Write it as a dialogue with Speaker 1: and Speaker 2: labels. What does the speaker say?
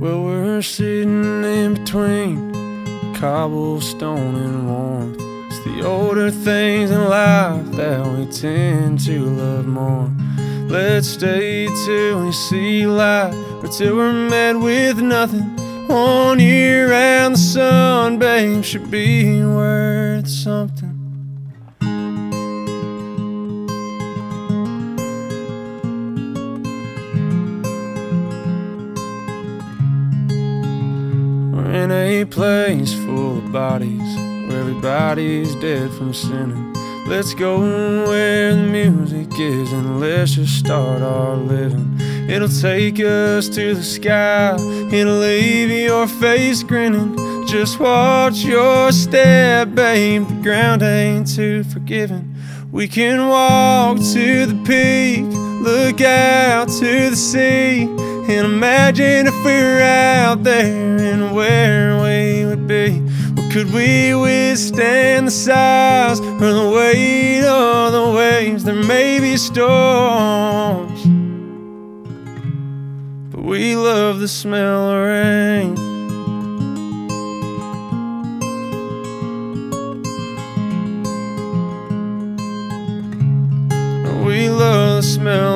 Speaker 1: Well, we're sitting in between cobblestone and warmth. It's the older things in life that we tend to love more. Let's stay till we see light, or till we're met with nothing. 1 year around the sun, babe, should be worth something. We're in a place full of bodies, where everybody's dead from sinning. Let's go where the music is, and let's just start our living. It'll take us to the sky, it'll leave your face grinning. Just watch your step, babe, the ground ain't too forgiving. We can walk to the peak, look out to the sea, and imagine if we were out there and where we would be. Well, could we withstand the size or the weight of the waves? There may be storms, but we love the smell of rain. We love the smell